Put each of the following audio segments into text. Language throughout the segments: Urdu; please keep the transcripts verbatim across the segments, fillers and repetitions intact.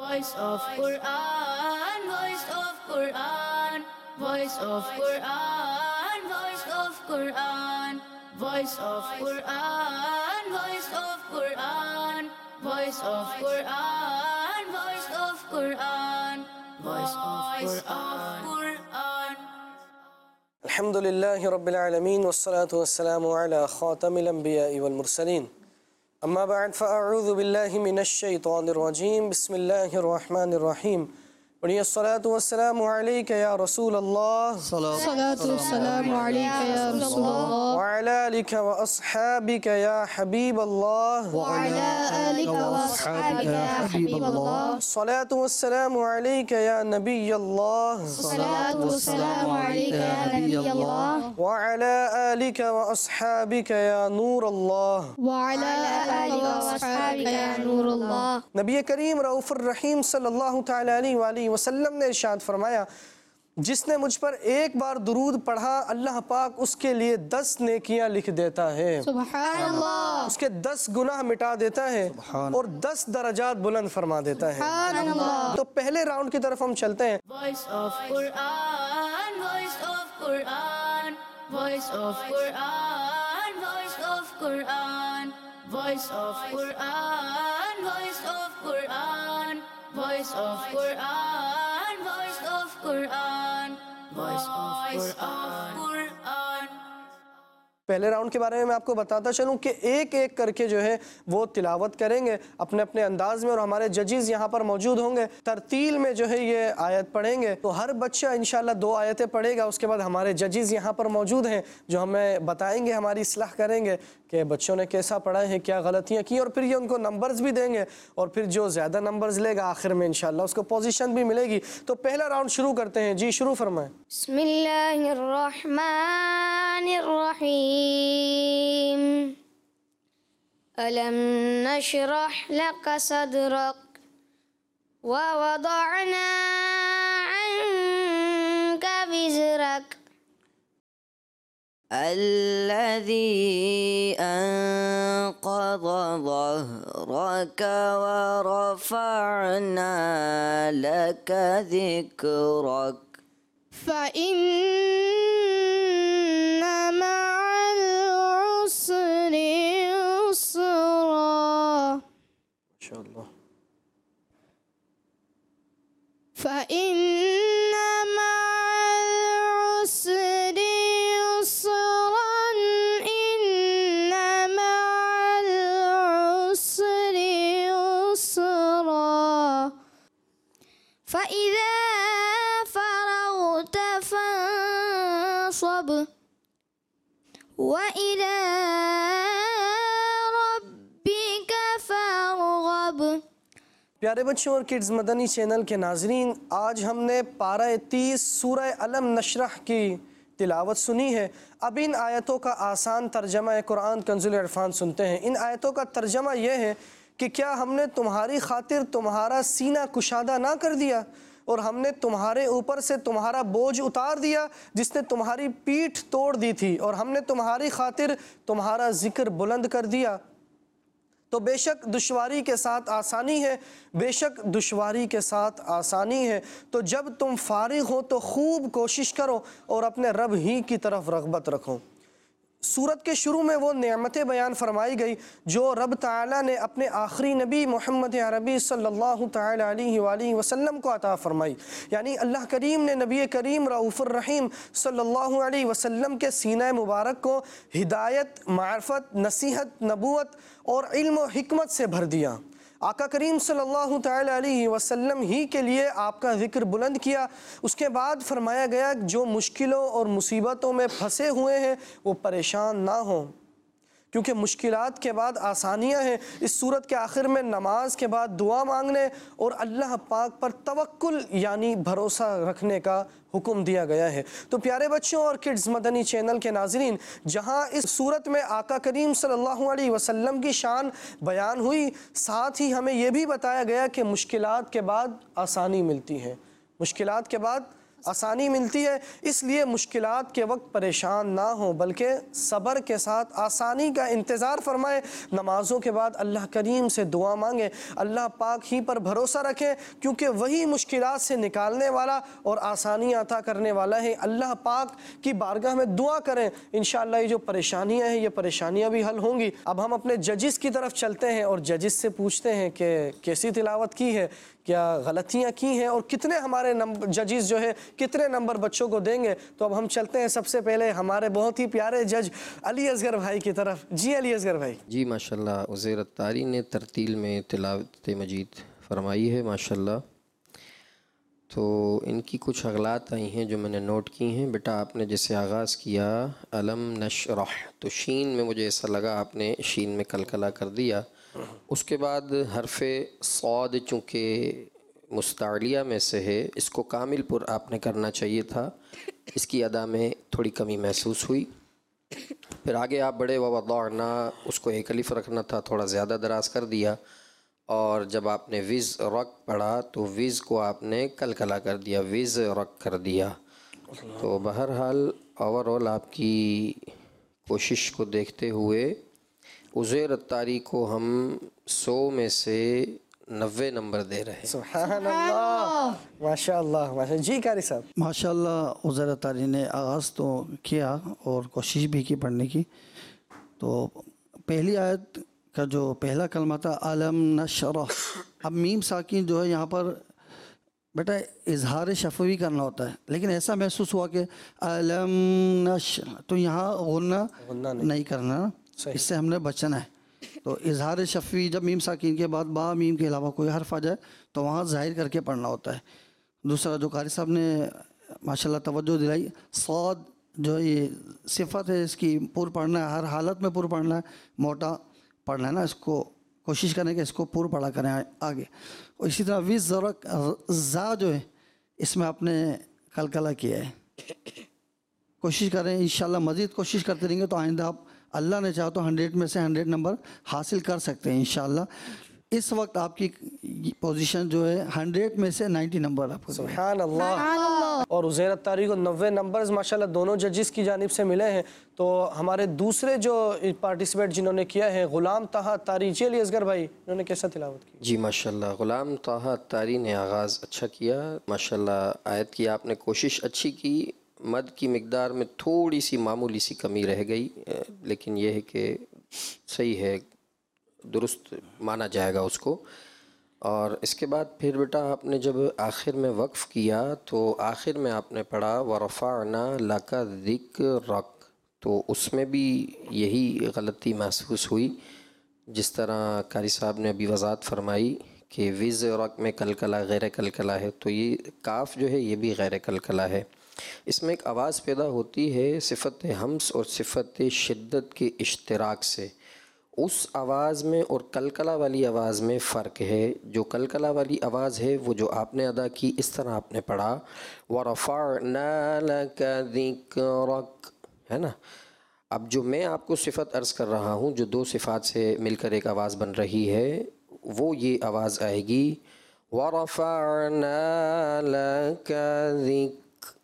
Voice of Quran, Voice of Quran, Voice of Quran, Voice of Quran, Voice of Quran, Voice of Quran, Voice of Quran, Voice of Quran, Voice of Quran. Alhamdulillahi Rabbil Alameen wassalatu wassalamu ala khatamil anbiya'i wal mursaleen. أما بعد فأعوذ بالله من الشيطان الرجيم بسم الله الرحمن الرحيم ولي الصلاة والسلام عليك يا رسول الله صلاة والسلام عليك يا رسول الله وعلى آلك وأصحابك يا حبيب الله وعلى آلك وأصحابك يا حبيب الله الصلاة والسلام عليك يا نبي الله الصلاة والسلام عليك يا نبي الله وعلى آلك وأصحابك يا نور الله وعلى آلك وأصحابك يا نور الله. نبی کریم رؤوف الرحیم صلی اللہ تعالیٰ علیہ وآلہ وسلم نے ارشاد فرمایا جس نے مجھ پر ایک بار درود پڑھا اللہ پاک اس کے لیے دس نیکیاں لکھ دیتا ہے، سبحان اللہ، اس کے دس گناہ مٹا دیتا ہے اور دس درجات بلند فرما دیتا ہے. سبحان اللہ. تو پہلے راؤنڈ کی طرف ہم چلتے ہیں. Voice of Quran, Voice of Quran, Voice of Quran, Voice of Quran, Voice of Quran, Voice of Quran, Voice of Quran, Voice of Quran, Voice of Quran. پہلے راؤنڈ کے بارے میں میں آپ کو بتاتا چلوں کہ ایک ایک کر کے جو ہے وہ تلاوت کریں گے اپنے اپنے انداز میں، اور ہمارے ججز یہاں پر موجود ہوں گے. ترتیل میں جو ہے یہ آیت پڑھیں گے تو ہر بچہ انشاءاللہ دو آیتیں پڑھے گا. اس کے بعد ہمارے ججز یہاں پر موجود ہیں جو ہمیں بتائیں گے، ہماری اصلاح کریں گے کہ بچوں نے کیسا پڑھا ہے، کیا غلطیاں کی، اور پھر یہ ان کو نمبرز بھی دیں گے، اور پھر جو زیادہ نمبرز لے گا آخر میں انشاءاللہ اس کو پوزیشن بھی ملے گی. تو پہلا راؤنڈ شروع کرتے ہیں. جی شروع فرمائیں. بسم اللہ الرحمن الرحیم. ألم نشرح لك صدرك ووضعنا عنك وزرك الذي أنقض ظهرك ورفعنا لك ذكرك فإن مع العسر يسرا انشاءاللہ. فإن مع العسر يسرا إن مع العسر يسرا فإذا فرغت فانصب وإلى ربك فارغب. پیارے بچوں اور کڈز مدنی چینل کے ناظرین، آج ہم نے پارہ تیس سورہ علم نشرح کی تلاوت سنی ہے. اب ان آیتوں کا آسان ترجمہ قرآن کنز العرفان سنتے ہیں. ان آیتوں کا ترجمہ یہ ہے کہ کیا ہم نے تمہاری خاطر تمہارا سینہ کشادہ نہ کر دیا، اور ہم نے تمہارے اوپر سے تمہارا بوجھ اتار دیا جس نے تمہاری پیٹھ توڑ دی تھی، اور ہم نے تمہاری خاطر تمہارا ذکر بلند کر دیا. تو بے شک دشواری کے ساتھ آسانی ہے، بے شک دشواری کے ساتھ آسانی ہے. تو جب تم فارغ ہو تو خوب کوشش کرو اور اپنے رب ہی کی طرف رغبت رکھو. سورت کے شروع میں وہ نعمتیں بیان فرمائی گئی جو رب تعالیٰ نے اپنے آخری نبی محمد عربی صلی اللہ تعالیٰ علیہ وآلہ وسلم کو عطا فرمائی. یعنی اللہ کریم نے نبی کریم رؤوف الرحیم صلی اللہ علیہ وسلم کے سینہ مبارک کو ہدایت، معرفت، نصیحت، نبوت اور علم و حکمت سے بھر دیا. آقا کریم صلی اللہ تعالیٰ علیہ وسلم ہی کے لیے آپ کا ذکر بلند کیا. اس کے بعد فرمایا گیا جو مشکلوں اور مصیبتوں میں پھنسے ہوئے ہیں وہ پریشان نہ ہوں، کیونکہ مشکلات کے بعد آسانیاں ہیں. اس صورت کے آخر میں نماز کے بعد دعا مانگنے اور اللہ پاک پر توکل یعنی بھروسہ رکھنے کا حکم دیا گیا ہے. تو پیارے بچوں اور کڈز مدنی چینل کے ناظرین، جہاں اس صورت میں آقا کریم صلی اللہ علیہ وسلم کی شان بیان ہوئی، ساتھ ہی ہمیں یہ بھی بتایا گیا کہ مشکلات کے بعد آسانی ملتی ہے. مشکلات کے بعد آسانی ملتی ہے، اس لیے مشکلات کے وقت پریشان نہ ہوں بلکہ صبر کے ساتھ آسانی کا انتظار فرمائیں۔ نمازوں کے بعد اللہ کریم سے دعا مانگیں، اللہ پاک ہی پر بھروسہ رکھیں کیونکہ وہی مشکلات سے نکالنے والا اور آسانی عطا کرنے والا ہے۔ اللہ پاک کی بارگاہ میں دعا کریں، انشاءاللہ یہ جو پریشانیاں ہیں یہ پریشانیاں بھی حل ہوں گی۔ اب ہم اپنے ججز کی طرف چلتے ہیں اور ججز سے پوچھتے ہیں کہ کیسی تلاوت کی ہے، کیا غلطیاں کی ہیں اور کتنے ہمارے نمبر ججز جو ہے کتنے نمبر بچوں کو دیں گے۔ تو اب ہم چلتے ہیں سب سے پہلے ہمارے بہت ہی پیارے جج علی اصغر بھائی کی طرف۔ جی علی اصغر بھائی۔ جی ماشاءاللہ، عزیر الطاری نے ترتیل میں تلاوت مجید فرمائی ہے ماشاءاللہ۔ تو ان کی کچھ اغلاط آئی ہیں جو میں نے نوٹ کی ہیں۔ بیٹا آپ نے جیسے آغاز کیا علم نشرح، تو شین میں مجھے ایسا لگا آپ نے شین میں کلکلا کر دیا۔ اس کے بعد حرف صاد چونکہ مستعلیہ میں سے ہے، اس کو کامل پر آپ نے کرنا چاہیے تھا، اس کی ادا میں تھوڑی کمی محسوس ہوئی۔ پھر آگے آپ بڑے ووضعنا، اس کو ایک الف رکھنا تھا، تھوڑا زیادہ دراز کر دیا۔ اور جب آپ نے وز رک پڑھا تو وز کو آپ نے کلکلا کر دیا، وز رک کر دیا۔ تو بہرحال اوور آل آپ کی کوشش کو دیکھتے ہوئے عزیر الطاری کو ہم سو میں سے نوے نمبر دے رہے ہیں۔ سبحان اللہ، ماشاء اللہ ماشاء جی قاری صاحب۔ ماشاءاللہ عزیر الطاری نے آغاز تو کیا اور کوشش بھی کی پڑھنے کی۔ تو پہلی آیت کا جو پہلا کلمہ تھا علم نشرح، اب میم ساکن جو ہے یہاں پر بیٹا اظہار شفوی کرنا ہوتا ہے، لیکن ایسا محسوس ہوا کہ علم نشرح، تو یہاں غنہ نہیں کرنا، اس سے ہم نے بچنا ہے۔ تو اظہار شفوی جب میم ساکین کے بعد با میم کے علاوہ کوئی حرف آ جائے تو وہاں ظاہر کر کے پڑھنا ہوتا ہے۔ دوسرا جو قاری صاحب نے ماشاءاللہ توجہ دلائی، صاد جو یہ صفت ہے اس کی پور پڑھنا ہے، ہر حالت میں پور پڑھنا ہے، موٹا پڑھنا ہے نا، اس کو کوشش کریں کہ اس کو پور پڑھا کریں آگے۔ اور اسی طرح وز زرک زا جو ہے اس میں آپ نے کلکلا کیا ہے، کوشش کریں انشاءاللہ مزید کوشش کرتے رہیں گے تو آئندہ آپ اللہ نے چاہا تو ہنڈریڈ میں سے ہنڈریڈ نمبر حاصل کر سکتے ہیں انشاءاللہ۔ اس وقت آپ کی پوزیشن جو ہے ہنڈریڈ میں سے نائنٹی نمبر آپ کو۔ سبحان اللہ۔ اور عزیر الطاری کو نوے نمبرز ماشاءاللہ دونوں ججز کی جانب سے ملے ہیں۔ تو ہمارے دوسرے جو پارٹیسپیٹ جنہوں نے کیا ہے غلام طاہا طاری، جی علی اصغر بھائی، انہوں نے کیسا تلاوت کی؟ جی ماشاءاللہ، غلام طاہا طاری نے آغاز اچھا کیا ماشاءاللہ۔ آیت کی آپ نے کوشش اچھی کی، مد کی مقدار میں تھوڑی سی معمولی سی کمی رہ گئی، لیکن یہ ہے کہ صحیح ہے، درست مانا جائے گا اس کو۔ اور اس کے بعد پھر بیٹا آپ نے جب آخر میں وقف کیا تو آخر میں آپ نے پڑھا وَرَفَعْنَا لَكَ ذِكْرَكَ، تو اس میں بھی یہی غلطی محسوس ہوئی جس طرح قاری صاحب نے ابھی وضاحت فرمائی کہ وز رک میں کلکلا غیر کلکلا ہے، تو یہ کاف جو ہے یہ بھی غیر کلکلا ہے۔ اس میں ایک آواز پیدا ہوتی ہے صفت ہمس اور صفت شدت کے اشتراک سے، اس آواز میں اور کلکلا والی آواز میں فرق ہے۔ جو کلکلا والی آواز ہے وہ جو آپ نے ادا کی، اس طرح آپ نے پڑھا وَرَفَعْنَا لَكَ ذِكْرَكَ، ہے نا۔ اب جو میں آپ کو صفت عرض کر رہا ہوں جو دو صفات سے مل کر ایک آواز بن رہی ہے، وہ یہ آواز آئے گی وَرَفَعْنَا لَكَ ذِكْرَكَ۔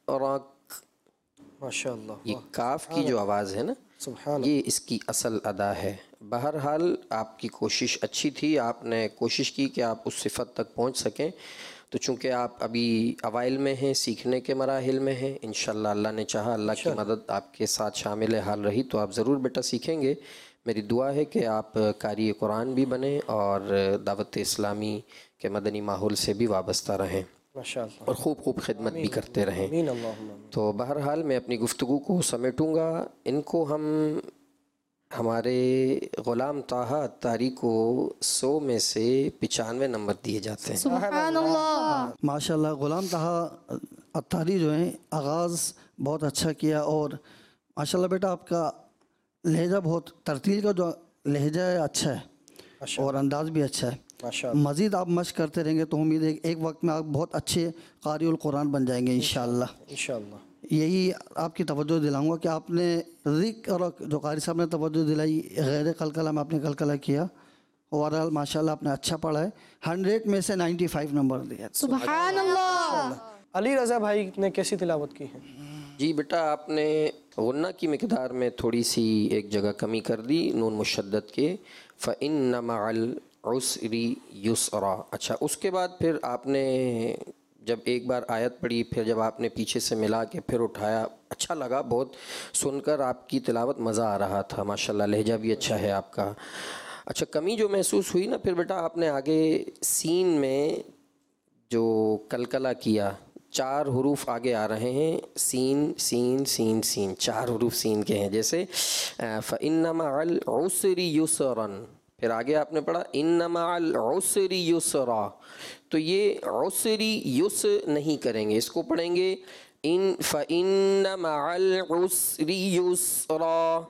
ماشاءاللہ، یہ کاف کی جو آواز ہے نا، سبحان یہ اس کی اصل ادا ہے۔ بہرحال آپ کی کوشش اچھی تھی، آپ نے کوشش کی کہ آپ اس صفت تک پہنچ سکیں، تو چونکہ آپ ابھی اوائل میں ہیں، سیکھنے کے مراحل میں ہیں، انشاءاللہ اللہ نے چاہا، اللہ کی مدد آپ کے ساتھ شامل حال رہی تو آپ ضرور بیٹا سیکھیں گے۔ میری دعا ہے کہ آپ قاری قرآن بھی بنیں اور دعوت اسلامی کے مدنی ماحول سے بھی وابستہ رہیں ماشاءاللہ، اور خوب خوب خدمت بھی کرتے رہیں۔ آمین اللہم آمین۔ تو بہرحال میں اپنی گفتگو کو سمیٹوں گا۔ ان کو ہم ہمارے غلام طاہا طاری کو سو میں سے پچانوے نمبر دیے جاتے ہیں۔ سبحان اللہ۔ ماشاءاللہ غلام طاہا طاری جو ہیں آغاز بہت اچھا کیا، اور ماشاءاللہ بیٹا آپ کا لہجہ بہت، ترتیل کا جو لہجہ ہے اچھا ہے اور انداز بھی اچھا ہے۔ ماشاءاللہ، مزید آپ مشق کرتے رہیں گے تو امید ہے ایک وقت میں آپ بہت اچھے قاری القرآن بن جائیں گے انشاءاللہ۔ انشاءاللہ۔ یہی آپ کی توجہ دلاؤں گا کہ آپ نے ذکر جو قاری صاحب نے توجہ دلائی، غیر کلکلا میں آپ نے کلکلا کیا، اوورآل ماشاءاللہ آپ نے اچھا پڑھا ہے، ہنڈریڈ میں سے نائنٹی فائیو نمبر دیا۔ سبحان اللہ۔ علی رضا بھائی نے کیسی تلاوت کی ہے؟ جی بیٹا آپ نے غنہ کی مقدار میں تھوڑی سی ایک جگہ کمی کر دی نون مشدد کے، فَإِنَّ مَعَ الْعُسْرِ يُسْرًا. اچھا اس کے بعد پھر آپ نے جب ایک بار آیت پڑھی، پھر جب آپ نے پیچھے سے ملا کے پھر اٹھایا، اچھا لگا بہت سن کر، آپ کی تلاوت مزہ آ رہا تھا ماشاءاللہ، لہجہ بھی اچھا ہے آپ کا. اچھا کمی جو محسوس ہوئی نا پھر بیٹا آپ نے آگے سین میں جو کلکلہ کیا، چار حروف آگے آ رہے ہیں، سین سین سین سین، چار حروف سین کے ہیں، جیسے فَإِنَّ مَعَ الْعُسْرِ يُسْرًا، پھر آگے آپ نے پڑھا اِنَّ مَعَ الْعُسْرِ يُسْرًا. تو یہ عسری یس نہیں کریں گے، اس کو پڑھیں گے ان فَإِنَّ مَعَ الْعُسْرِ يُسْرًا،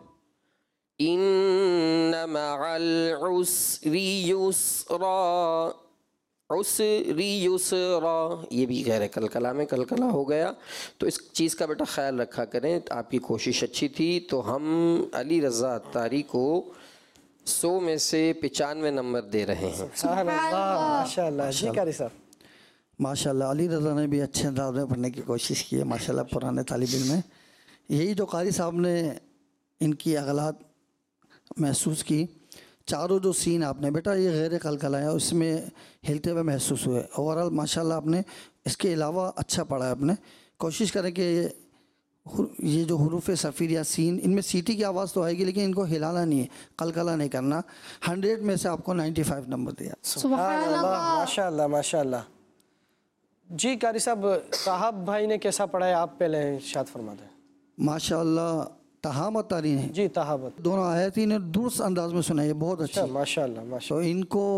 اِنَّ مَعَ الْعُسْرِ يُسْرًا، عسری یسرا. یہ بھی غیر کلکلہ میں کلکلہ ہو گیا، تو اس چیز کا بیٹا خیال رکھا کریں. آپ کی کوشش اچھی تھی، تو ہم علی رضا اتاری کو سو میں سے پچانوے نمبر دے رہے ہیں. سبحان اللہ، ماشاء اللہ. جی قاری صاحب. ماشاء اللہ علی رضا نے بھی اچھے انداز میں پڑھنے کی کوشش کی ہے ماشاء اللہ. پرانے طالب علم ہیں. یہی جو قاری صاحب نے ان کی اغلاط محسوس کی، چاروں جو سین آپ نے بیٹا یہ غیر قلقلہ ہے، اس میں ہلتے ہوئے محسوس ہوئے. اوورال ماشاء اللہ آپ نے اس کے علاوہ اچھا پڑھا ہے. آپ نے کوشش کریں کہ یہ جو حروف صفیر یا سین، ان میں سیٹی کی آواز تو آئے گی لیکن ان کو ہلانا نہیں ہے، قلقلہ نہیں کرنا. ہنڈریڈ میں سے آپ کو نائنٹی فائیو نمبر دیا. سبحان اللہ، ماشاء اللہ ماشاء اللہ. جی قاری صاحب، طاہب بھائی نے کیسا پڑھا ہے آپ پہلے ارشاد فرما دیں. ماشاء اللہ تہامت تاری ہے جی تہامت دونوں آیتیں نے درست انداز میں سنا ہے، بہت اچھا. ماشاء اللہ ماشاء تو ان کو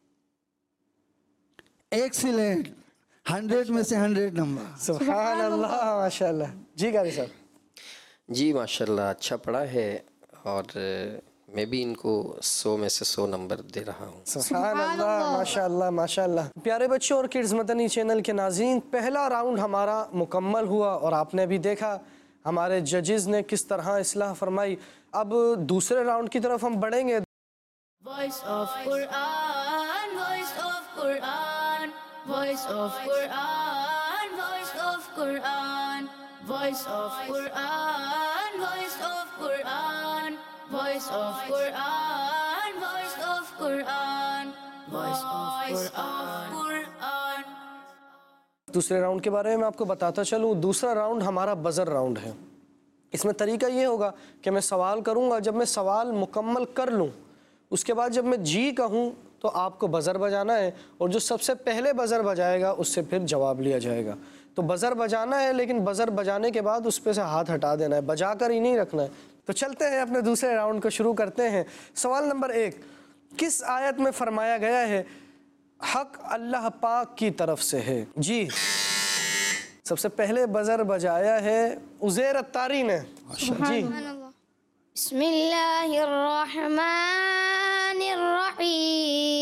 ایکسیلنٹ ہنڈریڈ میں سے ہنڈریڈ نمبر. سبحان اللہ ماشاء اللہ. جی قاری صاحب. جی ماشاء اللہ اچھا پڑھا ہے، اور میں بھی ان کو سو میں سے سو نمبر دے رہا ہوں. سبحان اللہ ماشاء اللہ ماشاء اللہ. پیارے بچوں اور کڈز مدنی چینل کے ناظرین، پہلا راؤنڈ ہمارا مکمل ہوا اور آپ نے بھی دیکھا ہمارے ججز نے کس طرح اصلاح فرمائی. اب دوسرے راؤنڈ کی طرف ہم بڑھیں گے. Voice of Quran, voice of Quran, voice of Quran, voice of Quran, voice of Quran, voice of Quran, voice of Quran, voice of Quran, voice of Quran. دوسرے راؤنڈ کے بارے میں آپ کو بتاتا چلوں. دوسرا راؤنڈ ہمارا بزر راؤنڈ ہے. اس میں طریقہ یہ ہوگا کہ میں سوال کروں گا، جب میں سوال مکمل کر لوں اس کے بعد جب میں جی کہوں تو آپ کو بزر بجانا ہے، اور جو سب سے پہلے بزر بجائے گا اس سے پھر جواب لیا جائے گا. تو بزر بجانا ہے، لیکن بزر بجانے کے بعد اس پہ سے ہاتھ ہٹا دینا ہے، بجا کر ہی نہیں رکھنا ہے. تو چلتے ہیں اپنے دوسرے راؤنڈ کو شروع کرتے ہیں. سوال نمبر ایک، کس آیت میں فرمایا گیا ہے حق اللہ پاک کی طرف سے ہے؟ جی سب سے پہلے بزر بجایا ہے عزیر اتاری نے. جی بسم اللہ الرحمن الرحیم.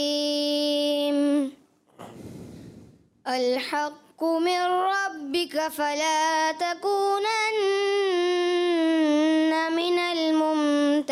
الحق من ربک فلا تکونن من الممترین.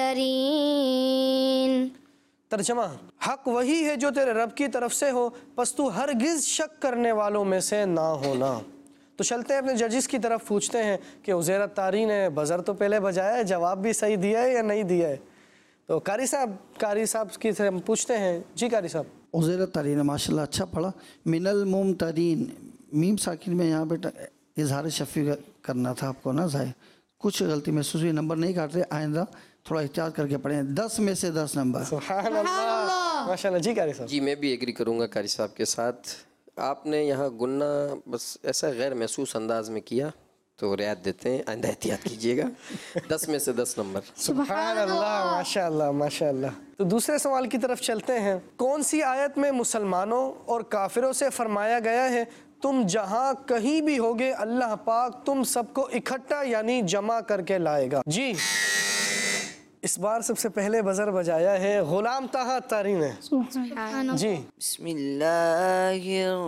ترجمہ، حق وہی ہے جو تیرے رب کی طرف سے ہو، پس تو ہرگز شک کرنے والوں میں سے نہ ہونا. تو چلتے ہیں اپنے ججز کی طرف، پوچھتے ہیں کہ عزیر اتاری نے بزر تو پہلے بجایا ہے، جواب بھی صحیح دیا ہے یا نہیں دیا ہے؟ تو قاری صاحب قاری صاحب کی سے ہم پوچھتے ہیں. جی قاری صاحب. عزیر اتاری نے ماشاء اللہ اچھا پڑھا. من الممترین، میم ساکن میں یہاں بیٹا اظہار شفیع کرنا تھا آپ کو نا ظاہر، کچھ غلطی محسوس ہوئی، نمبر نہیں کاٹ رہے، آئندہ تھوڑا احتیاط کر کے پڑھیں. دس میں سے دس نمبر. سبحان اللہ ماشاء اللہ. جی قاری صاحب. جی میں بھی ایگری کروں گا قاری صاحب کے ساتھ. آپ نے یہاں گنہ بس ایسا غیر محسوس انداز میں کیا تو رعایت دیتے ہیں، آئندہ احتیاط کیجیے گا. دس میں سے دس نمبر. سبحان اللہ ماشاء اللہ ماشاء اللہ. تو دوسرے سوال کی طرف چلتے ہیں. کون سی آیت میں مسلمانوں اور کافروں سے فرمایا گیا ہے تم جہاں کہیں بھی ہوگے اللہ پاک تم سب کو اکٹھا یعنی جمع کر کے لائے گا؟ جی اس بار سب سے پہلے بزر بجایا ہے غلام طاہا اتاری نے. جی بسم اللہ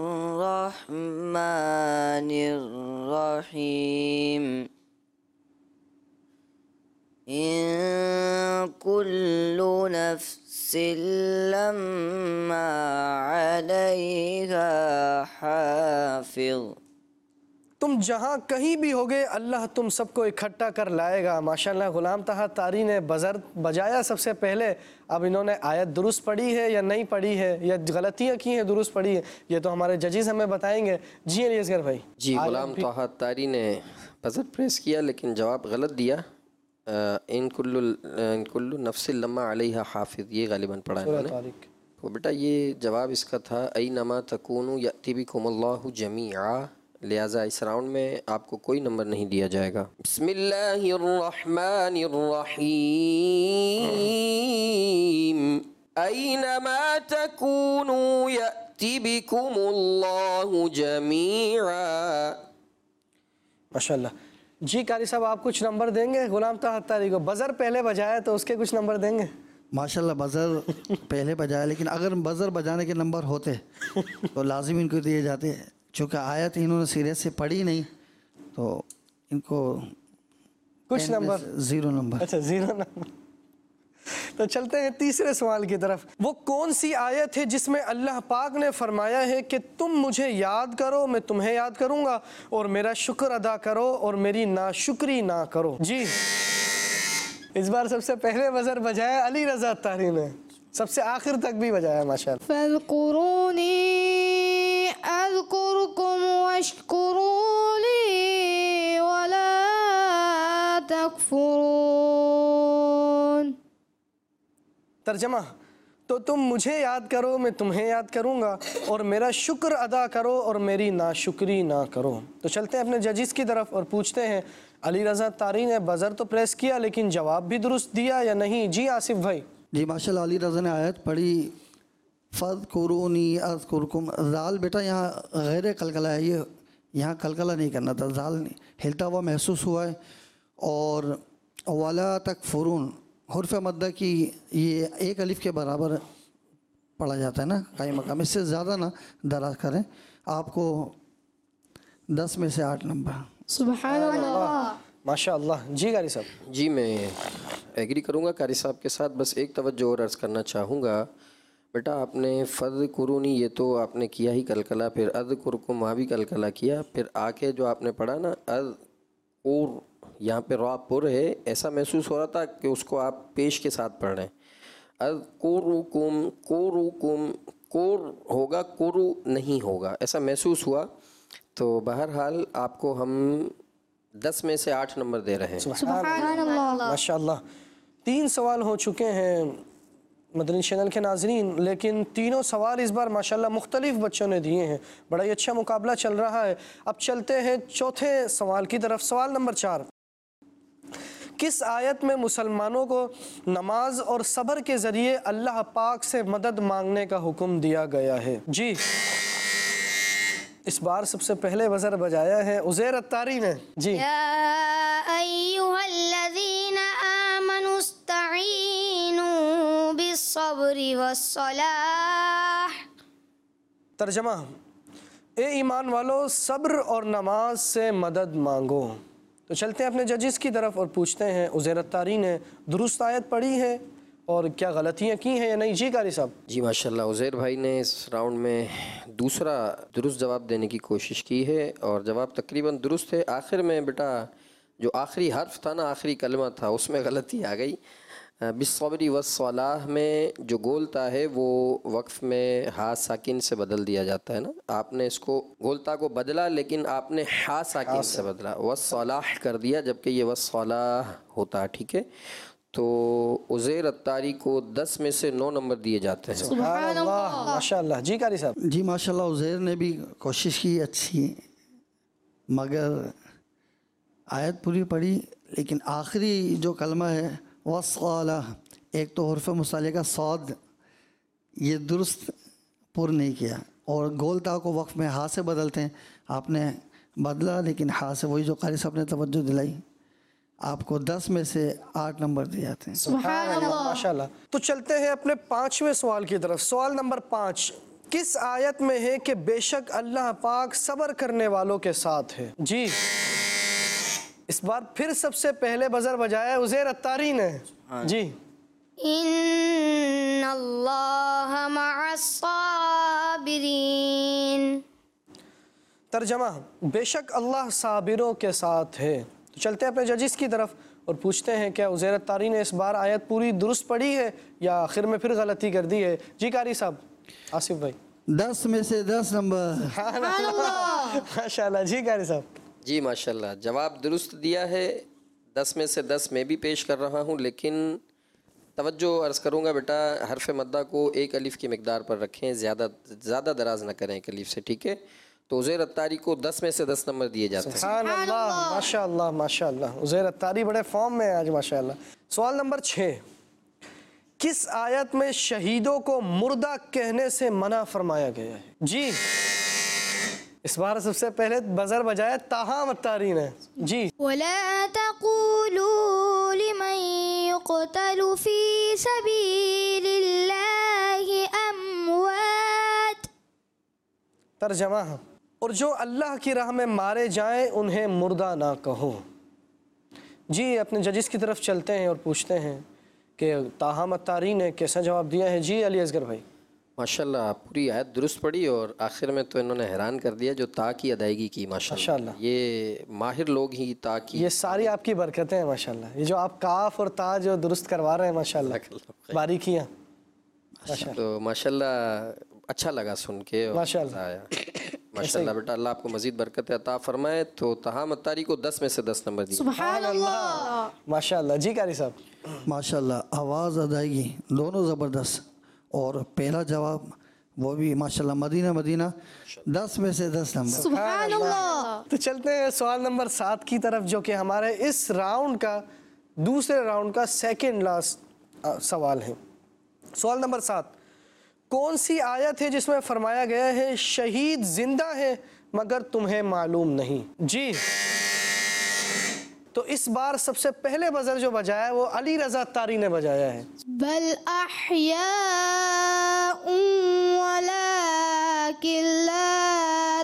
الرحمن الرحیم. ان کل نفس لما علیہا حافظ تم جہاں کہیں بھی ہوگے اللہ تم سب کو اکٹھا کر لائے گا۔ ماشاءاللہ غلام طاہر طاری نے بزر بجایا سب سے پہلے، اب انہوں نے آیت درست پڑھی ہے یا نہیں پڑھی ہے یا غلطیاں کی ہیں درست پڑھی ہے، یہ تو ہمارے ججز ہمیں بتائیں گے۔ جی علی اصغر بھائی۔ جی غلام طاہر طاری نے بزر پریس کیا لیکن جواب غلط دیا۔ ان کل ان کل نفس لما علیہا حافظ، یہ غالباً پڑھا ہے انہوں نے۔ تو بیٹا یہ جواب اس کا تھا اینما تکونوا یأتی بکم اللہ جمیعا، لہٰذا اس راؤنڈ میں آپ کو کوئی نمبر نہیں دیا جائے گا۔ بسم اللہ الرحمن الرحیم، اینما تکونوا یأتی بکم اللہ جمیعا۔ ماشاءاللہ۔ جی قاری صاحب آپ کچھ نمبر دیں گے غلام طاہر طاری کو؟ بزر پہلے بجایا تو اس کے کچھ نمبر دیں گے؟ ماشاءاللہ بزر پہلے بجایا، لیکن اگر بزر بجانے کے نمبر ہوتے تو لازم ان کو دیے جاتے، چونکہ آیت انہوں نے سیریت سے پڑھی نہیں تو ان کو کچھ نمبر زیرو نمبر۔ اچھا زیرو نمبر۔ تو چلتے ہیں تیسرے سوال کی طرف۔ وہ کون سی آیت ہے جس میں اللہ پاک نے فرمایا ہے کہ تم مجھے یاد کرو میں تمہیں یاد کروں گا، اور میرا شکر ادا کرو اور میری ناشکری نہ کرو؟ جی اس بار سب سے پہلے بزر بجایا علی رضا طاری نے، سب سے آخر تک بھی بجایا ماشاءاللہ۔ فاذکرونی اذکرکم واشکروا لی ولا تکفرون۔ ترجمہ، تو تم مجھے یاد کرو میں تمہیں یاد کروں گا، اور میرا شکر ادا کرو اور میری ناشکری نہ کرو۔ تو چلتے ہیں اپنے ججز کی طرف اور پوچھتے ہیں علی رضا طاری نے بزر تو پریس کیا لیکن جواب بھی درست دیا یا نہیں؟ جی آصف بھائی۔ جی ماشاءاللہ علی رضا نے آیت پڑھی فَاذْكُرُونِي أَذْكُرْكُمْ۔ زال بیٹا یہاں غیر قلقلہ ہے، یہ یہاں قلقلہ نہیں کرنا تھا، زال ہلتا ہوا محسوس ہوا ہے۔ اور وَلَا تَكْفُرُونَ حرف مدہ کی یہ ایک الف کے برابر پڑھا جاتا ہے نا قائم مقام، اس سے زیادہ نہ دراز کریں، آپ کو دس میں سے آٹھ نمبر۔ سبحان اللہ، ماشاء اللہ۔ جی قاری صاحب۔ جی میں ایگری کروں گا قاری صاحب کے ساتھ، بس ایک توجہ اور عرض کرنا چاہوں گا۔ بیٹا آپ نے فَاذْكُرُونِی یہ تو آپ نے کیا ہی قلقلہ، پھر اذکرکم وہاں بھی قلقلہ کیا، پھر آ کے جو آپ نے پڑھا نا اذ اور یہاں پہ را پر ہے، ایسا محسوس ہو رہا تھا کہ اس کو آپ پیش کے ساتھ پڑھ رہے ہیں۔ اذکرکم کورکم، کور ہوگا کورو نہیں ہوگا، ایسا محسوس ہوا۔ تو بہرحال آپ کو ہم دس میں سے آٹھ نمبر دے رہے ہیں۔ سبحان اللہ۔ ماشاء اللہ۔ تین سوال ہو چکے ہیں مدنی چینل کے ناظرین، لیکن تینوں سوال اس بار ماشاءاللہ مختلف بچوں نے دیے ہیں، بڑا ہی اچھا مقابلہ چل رہا ہے۔ اب چلتے ہیں چوتھے سوال کی طرف۔ سوال نمبر چار، کس آیت میں مسلمانوں کو نماز اور صبر کے ذریعے اللہ پاک سے مدد مانگنے کا حکم دیا گیا ہے؟ جی اس بار سب سے پہلے بزر بجایا ہے عزیر الطاری نے۔ جی یا ایہا الذین آمنوا استعینوا بالصبر والصلاح۔ ترجمہ، اے ایمان والو صبر اور نماز سے مدد مانگو۔ تو چلتے ہیں اپنے ججز کی طرف اور پوچھتے ہیں عزیر الطاری نے درست آیت پڑھی ہے اور کیا غلطیاں کی ہیں یا نہیں؟ جی قاری صاحب۔ جی ماشاءاللہ عزیر بھائی نے اس راؤنڈ میں دوسرا درست جواب دینے کی کوشش کی ہے اور جواب تقریباً درست ہے۔ آخر میں بیٹا جو آخری حرف تھا نا، آخری کلمہ تھا، اس میں غلطی آ گئی۔ بالصبر والصلاح میں جو گولتا ہے وہ وقف میں ہا ساکن سے بدل دیا جاتا ہے نا، آپ نے اس کو گولتا کو بدلا لیکن آپ نے ہا ساکن سے بدلا، والصلاح کر دیا، جبکہ یہ والصلاح ہوتا ہے، ٹھیک ہے؟ تو عزیر الطاری کو دس میں سے نو نمبر دیے جاتے ہیں۔ سبحان اللہ، ماشاءاللہ۔ جی قاری صاحب۔ جی ماشاءاللہ عزیر نے بھی کوشش کی اچھی، مگر آیت پوری پڑھی لیکن آخری جو کلمہ ہے وَالصَّالَةِ، ایک تو حرف مصالحہ کا صاد یہ درست پر نہیں کیا، اور گولتا کو وقف میں ہا سے بدلتے ہیں، آپ نے بدلا لیکن ہا سے، وہی جو قاری صاحب نے توجہ دلائی، آپ کو دس میں سے آٹھ نمبر دیے جاتے ہیں۔ سبحان اللہ، ماشاءاللہ۔ تو چلتے ہیں اپنے پانچویں سوال کی طرف۔ سوال نمبر پانچ، کس آیت میں ہے کہ بے شک اللہ پاک صبر کرنے والوں کے ساتھ ہے؟ جی اس بار پھر سب سے پہلے بزر بجایا ہے عزیر الطاری نے۔ جی ان اللہ مع الصابرین۔ ترجمہ: بے شک اللہ صابروں کے ساتھ ہے۔ تو چلتے ہیں اپنے ججز کی طرف اور پوچھتے ہیں کیا عزیر الطاری نے اس بار آیت پوری درست پڑھی ہے یا آخر میں پھر غلطی کر دی ہے؟ جی قاری صاحب، آصف بھائی۔ دس میں سے دس نمبر۔ ماشاء اللہ۔ جی قاری صاحب۔ جی ماشاءاللہ، جواب درست دیا ہے، دس میں سے دس میں بھی پیش کر رہا ہوں، لیکن توجہ عرض کروں گا بیٹا، حرف مدہ کو ایک الف کی مقدار پر رکھیں، زیادہ زیادہ دراز نہ کریں ایک الف سے، ٹھیک ہے؟ تو عزیر الطاری کو دس میں سے دس نمبر دیے جاتے ہیں۔ سبحان اللہ، ماشاء اللہ ماشاء اللہ، عزیر الطاری بڑے فارم میں آج ماشاء اللہ۔ سوال نمبر چھ، کس آیت میں شہیدوں کو مردہ کہنے سے منع فرمایا گیا ہے؟ جی اس بار سب سے پہلے بزر بجایا تاہم الطاری نے۔ جی ولا تقولوا لمن يقتل في سبيل الله أموات۔ ترجمہ: اور جو اللہ کی راہ میں مارے جائیں انہیں مردہ نہ کہو۔ جی اپنے ججز کی طرف چلتے ہیں اور پوچھتے ہیں کہ تاہم الطاری نے کیسا جواب دیا ہے؟ جی علی اصغر بھائی۔ ماشاءاللہ پوری آیت درست پڑھی اور آخر میں تو انہوں نے حیران کر دیا جو تا کی ادائیگی کی۔ ماشاءاللہ ماشاءاللہ۔ یہ ماہر لوگ ہی تا کی، یہ ساری آپ کی برکتیں ہیں ماشاءاللہ، یہ جو آپ کاف اور تا جو درست کروا رہے ہیں ماشاءاللہ، باریکیاں تو ماشاءاللہ اچھا لگا سن کے اور ماشاءاللہ۔ مزہ آیا۔ ماشاءاللہ بیٹا، اللہ آپ کو مزید برکت عطا فرمائے۔ تو تاہم الطاری کو دس میں سے دس نمبر دیے۔ سبحان اللہ۔ ماشاءاللہ۔ جی قاری صاحب۔ ماشاءاللہ، آواز ادائیگی دونوں زبردست، اور پہلا جواب وہ بھی ماشاءاللہ مدینہ مدینہ، دس میں سے دس نمبر۔ سبحان اللہ۔ تو چلتے ہیں سوال نمبر سات کی طرف، جو کہ ہمارے اس راؤنڈ کا دوسرے راؤنڈ کا سیکنڈ لاسٹ سوال ہے۔ سوال نمبر سات، کون سی آیت ہے جس میں فرمایا گیا ہے شہید زندہ ہے مگر تمہیں معلوم نہیں؟ جی تو اس بار سب سے پہلے بزر جو بجایا ہے وہ علی رضا الطاری نے بجایا ہے۔ بل احیاء ولکن لا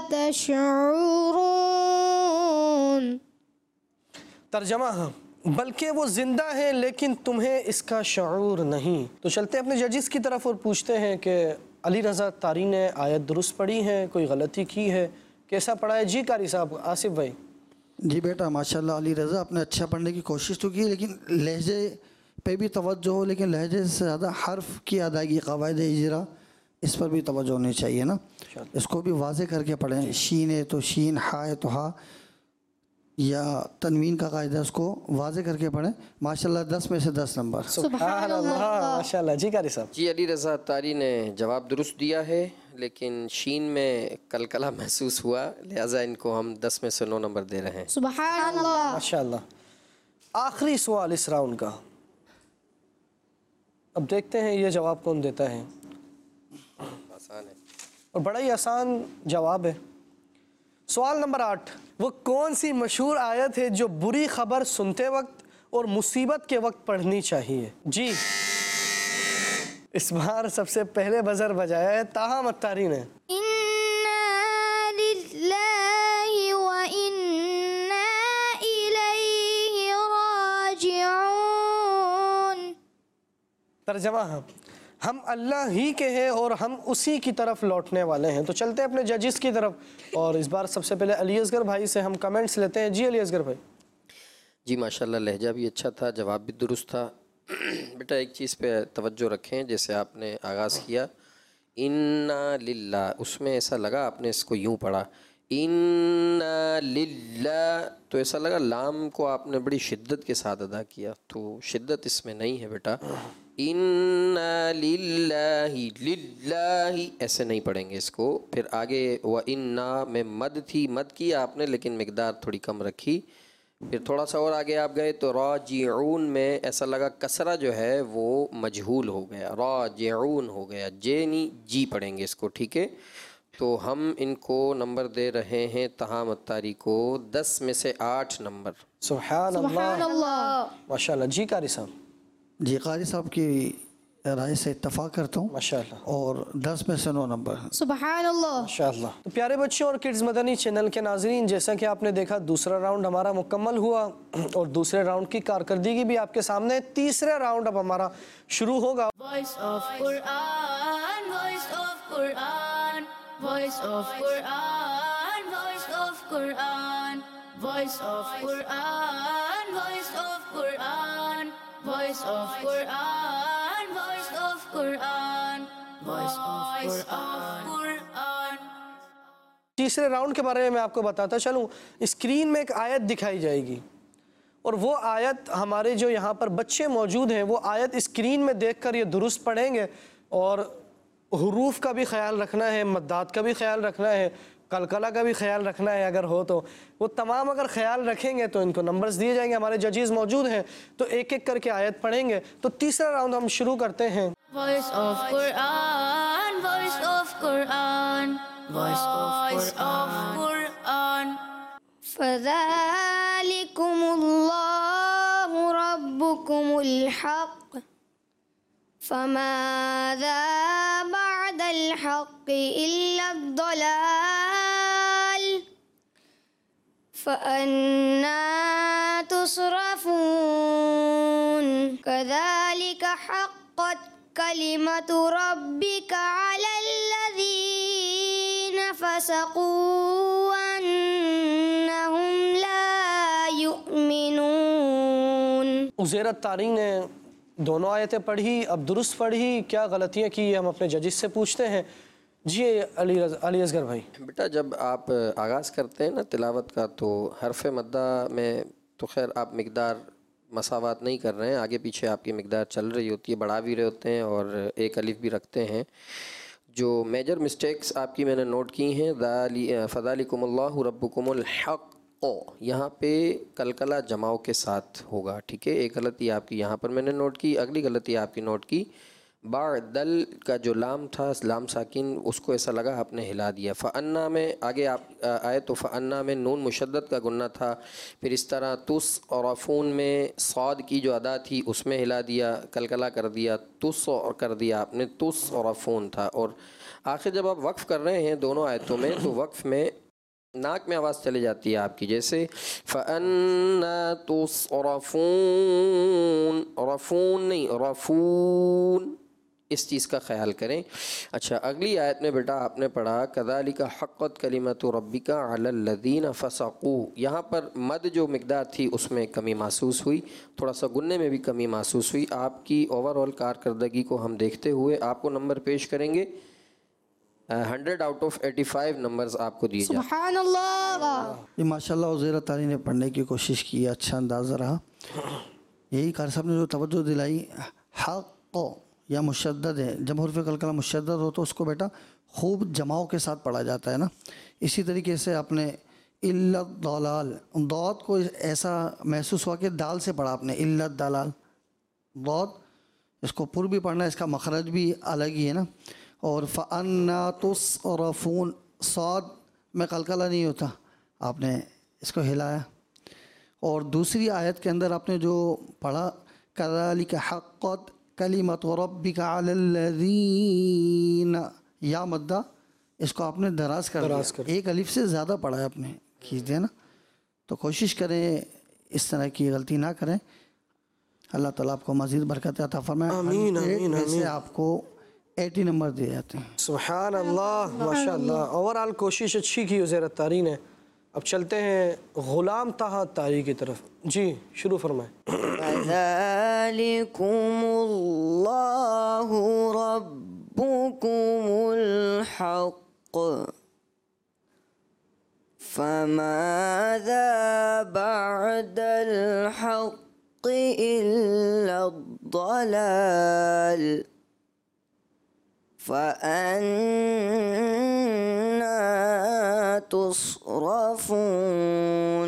تشعرون۔ ترجمہ: بلکہ وہ زندہ ہیں لیکن تمہیں اس کا شعور نہیں۔ تو چلتے ہیں اپنے ججز کی طرف اور پوچھتے ہیں کہ علی رضا الطاری نے آیت درست پڑھی ہے، کوئی غلطی کی ہے، کیسا پڑھا ہے؟ جی قاری صاحب، آصف بھائی۔ جی بیٹا ماشاءاللہ علی رضا آپ نے اچھا پڑھنے کی کوشش تو کی، لیکن لہجے پہ بھی توجہ ہو، لیکن لہجے سے زیادہ حرف کی ادائیگی، قواعد اجرا، اس پر بھی توجہ ہونی چاہیے نا، اس کو بھی واضح کر کے پڑھیں۔ شین ہے تو شین، ہا ہے تو ہا، یا تنوین کا قاعدہ اس کو واضح کر کے پڑھیں۔ ماشاءاللہ دس میں سے دس نمبر۔ سبحان اللہ، ماشاءاللہ۔ جی قاری صاحب۔ جی علی رضا الطاری نے جواب درست دیا ہے، لیکن شین میں کلکلہ محسوس ہوا، لہٰذا ان کو ہم دس میں سے نو نمبر دے رہے ہیں۔ سبحان اللہ۔ ماشاءاللہ۔ آخری سوال اس راؤنڈ کا، اب دیکھتے ہیں یہ جواب کون دیتا ہے۔ آسان ہے اور بڑا ہی آسان جواب ہے۔ سوال نمبر آٹھ، وہ کون سی مشہور آیت ہے جو بری خبر سنتے وقت اور مصیبت کے وقت پڑھنی چاہیے؟ جی اس بار سب سے پہلے بزر بجایا ہے تاہم الطاری نے۔ انا للہ و انا الیہ راجعون۔ ترجمہ: ہم اللہ ہی کے ہیں اور ہم اسی کی طرف لوٹنے والے ہیں۔ تو چلتے ہیں اپنے ججز کی طرف اور اس بار سب سے پہلے علی اصغر بھائی سے ہم کمنٹس لیتے ہیں۔ جی علی اصغر بھائی۔ جی ماشاءاللہ لہجہ بھی اچھا تھا، جواب بھی درست تھا۔ بیٹا ایک چیز پہ توجہ رکھیں، جیسے آپ نے آغاز کیا انا للہ، اس میں ایسا لگا آپ نے اس کو یوں پڑھا انا للہ، تو ایسا لگا لام کو آپ نے بڑی شدت کے ساتھ ادا کیا، تو شدت اس میں نہیں ہے بیٹا۔ انا للہ للہ ایسے نہیں پڑھیں گے اس کو۔ پھر آگے و انا میں مد تھی، مد کیا آپ نے لیکن مقدار تھوڑی کم رکھی۔ پھر تھوڑا سا اور آگے آپ گئے تو راجعون میں ایسا لگا کسرہ جو ہے وہ مجہول ہو گیا، راجعون ہو گیا، جے نہیں جی پڑھیں گے اس کو، ٹھیک ہے؟ تو ہم ان کو نمبر دے رہے ہیں تاہم الطاری کو دس میں سے آٹھ نمبر۔ سبحان اللہ، ماشاءاللہ۔ جی قاری صاحب۔ جی قاری صاحب کی رائے سے اتفاق کرتا ہوں، ماشاءاللہ، اور دس میں سے نو نمبر۔ سبحان اللہ۔ ماشاءاللہ۔ تو پیارے بچوں اور کڈز مدنی چینل کے ناظرین، جیسا کہ آپ نے دیکھا دوسرا راؤنڈ ہمارا مکمل ہوا اور دوسرے راؤنڈ کی کارکردگی بھی آپ کے سامنے۔ تیسرے راؤنڈ اب ہمارا شروع ہوگا۔ Voice of Quran, voice of Quran, voice of Quran, voice voice of Quran, voice of Quran, voice of Quran, voice of Quran, voice of Quran. تیسرے راؤنڈ کے بارے میں میں آپ کو بتاتا چلوں. اسکرین میں ایک آیت دکھائی جائے گی اور وہ آیت ہمارے جو یہاں پر بچے موجود ہیں وہ آیت اسکرین میں دیکھ کر یہ درست پڑھیں گے اور حروف کا بھی خیال رکھنا ہے, مدات کا بھی خیال رکھنا ہے, قلقلہ کا بھی خیال رکھنا ہے اگر ہو تو. وہ تمام اگر خیال رکھیں گے تو ان کو نمبرز دیے جائیں گے. ہمارے ججیز موجود ہیں تو ایک ایک کر کے آیت پڑھیں گے. تو تیسرا راؤنڈ ہم شروع کرتے ہیں. Voice of Quran, voice of Quran, voice of Quran. فذلكم الله ربكم الحق فماذا بعد الحق إلا الضلال فأنا تصرفون كذلك حقت كلمة ربك على الذين فسقوا أنهم لا يؤمنون. عزیر الطاری نے دونوں آیتیں پڑھی, اب درست پڑھی, کیا غلطیاں کی ہم اپنے ججز سے پوچھتے ہیں. جی علی علی اصغر بھائی. بیٹا جب آپ آغاز کرتے ہیں نا تلاوت کا تو حرف مدہ میں تو خیر آپ مقدار مساوات نہیں کر رہے ہیں, آگے پیچھے آپ کی مقدار چل رہی ہوتی ہے, بڑھا بھی رہے ہوتے ہیں اور ایک الف بھی رکھتے ہیں. جو میجر مسٹیکس آپ کی میں نے نوٹ کی ہیں, فذالکم اللہ ربکم الحق, یہاں پہ قلقلہ جماؤ کے ساتھ ہوگا, ٹھیک ہے. ایک غلطی آپ کی یہاں پر میں نے نوٹ کی. اگلی غلطی آپ کی نوٹ کی, بعدل کا جو لام تھا لام ساکن اس کو ایسا لگا آپ نے ہلا دیا. فانا میں آگے آپ آئے تو فانا میں نون مشدد کا گنہ تھا, پھر اس طرح تس اور عفون میں صاد کی جو ادا تھی اس میں ہلا دیا, قلقلہ کر دیا, تس اور کر دیا آپ نے, تس اور عفون تھا. اور آخر جب آپ وقف کر رہے ہیں دونوں آیتوں میں تو وقف میں ناک میں آواز چلی جاتی ہے آپ کی, جیسے فَأَنَّا تُصْرَفُونَ, رفون نہیں رفون, اس چیز کا خیال کریں. اچھا اگلی آیت میں بیٹا آپ نے پڑھا كَذَلِكَ حَقَّتْ كَلِمَةُ رَبِّكَ عَلَى الَّذِينَ فَسَقُوا. یہاں پر مد جو مقدار تھی اس میں کمی محسوس ہوئی, تھوڑا سا گننے میں بھی کمی محسوس ہوئی. آپ کی اوور آل کارکردگی کو ہم دیکھتے ہوئے آپ کو نمبر پیش کریں گے. Hundred out of eighty five numbers آپ کو دیے جائیں. سبحان اللہ. یہ ماشاء اللہ عزیر الطاری نے پڑھنے کی کوشش کی, اچھا اندازہ رہا. یہی قاری صاحب نے جو توجہ دلائی, حق یا مشدد ہے, جب حرف قلقلہ مشدد ہو تو اس کو بیٹا خوب جماؤ کے ساتھ پڑھا جاتا ہے نا. اسی طریقے سے آپ نے الا الضلال, ضاد کو ایسا محسوس ہوا کہ دال سے پڑھا آپ نے, الا الضلال ضاد, اس کو پر بھی پڑھنا ہے, اس کا مخرج بھی الگ ہی ہے نا. اور فَأَنَّا تُصْرَفُونَ, صاد میں قلقلہ نہیں ہوتا, آپ نے اس کو ہلایا. اور دوسری آیت کے اندر آپ نے جو پڑھا كَذَلِكَ حَقَّتْ كَلِمَةُ رَبِّكَ عَلَى الَّذِينَ, یا مدہ اس کو آپ نے دراز کر دیا, ایک الف سے زیادہ پڑھا ہے آپ نے, کھینچ دیا نا. تو کوشش کریں اس طرح کی غلطی نہ کریں. اللہ تعالیٰ آپ کو مزید برکت عطا فرمائے. آمین آمین میں سے آمین. آپ کو ایٹی نمبر دیے جاتے ہیں. سبحان اللہ, ماشاءاللہ. اوور آل کوشش اچھی کی عزیر الطاری نے. اب چلتے ہیں غلام طہ الطاری کی طرف. جی شروع فرمائیں. فَذَلِكُمُ اللَّهُ رَبُّكُمُ الْحَقُّ فَمَاذَا بَعْدَ الْحَقِّ إِلَّا الضَّلَالُ فَأَنَّا تُصْرَفُونَ